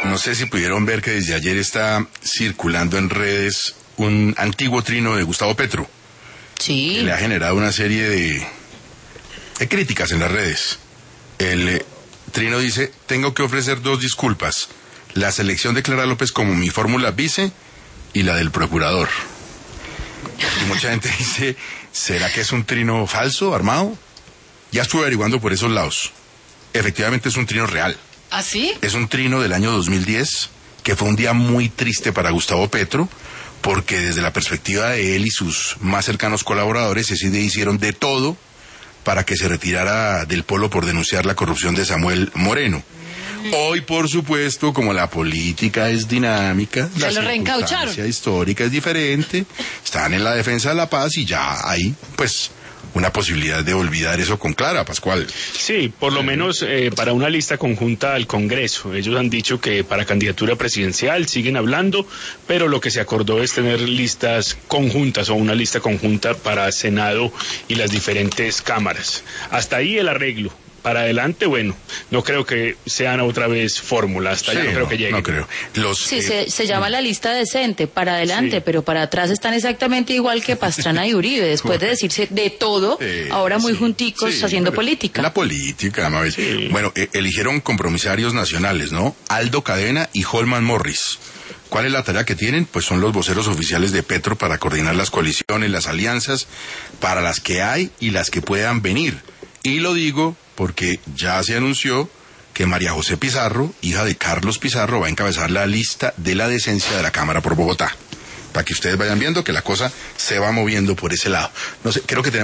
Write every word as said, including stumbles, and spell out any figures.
No sé si pudieron ver que desde ayer está circulando en redes un antiguo trino de Gustavo Petro. Sí. Que le ha generado una serie de, de críticas en las redes. El eh, trino dice: tengo que ofrecer dos disculpas. La selección de Clara López como mi fórmula vice y la del procurador. Y mucha gente dice: ¿será que es un trino falso, armado? Ya estuve averiguando por esos lados. Efectivamente es un trino real. ¿Ah, sí? Es un trino del año dos mil diez, que fue un día muy triste para Gustavo Petro, porque desde la perspectiva de él y sus más cercanos colaboradores, ese día hicieron de todo para que se retirara del polo por denunciar la corrupción de Samuel Moreno. Hoy, por supuesto, como la política es dinámica, se la lo reencaucharon. circunstancia histórica es diferente, están en la defensa de la paz y ya hay, pues, una posibilidad de olvidar eso con Clara, Pascual. Sí, por lo menos eh, para una lista conjunta al Congreso. Ellos han dicho que para candidatura presidencial siguen hablando, pero lo que se acordó es tener listas conjuntas o una lista conjunta para Senado y las diferentes cámaras. Hasta ahí el arreglo. Para adelante, bueno, no creo que sean otra vez fórmula, hasta Sí, allá no creo no, que lleguen. No creo. Los, Sí, eh, se, se llama la lista decente, para adelante, Sí. pero para atrás están exactamente igual que Pastrana y Uribe, después de decirse de todo, eh, ahora muy sí, junticos sí, haciendo pero política. La política, Mabel. Sí. Bueno, eh, eligieron compromisarios nacionales, ¿no? Aldo Cadena y Holman Morris. ¿Cuál es la tarea que tienen? Pues son los voceros oficiales de Petro para coordinar las coaliciones, las alianzas, para las que hay y las que puedan venir. Y lo digo porque ya se anunció que María José Pizarro, hija de Carlos Pizarro, va a encabezar la lista de la decencia de la Cámara por Bogotá. Para que ustedes vayan viendo que la cosa se va moviendo por ese lado. No sé, creo que tenemos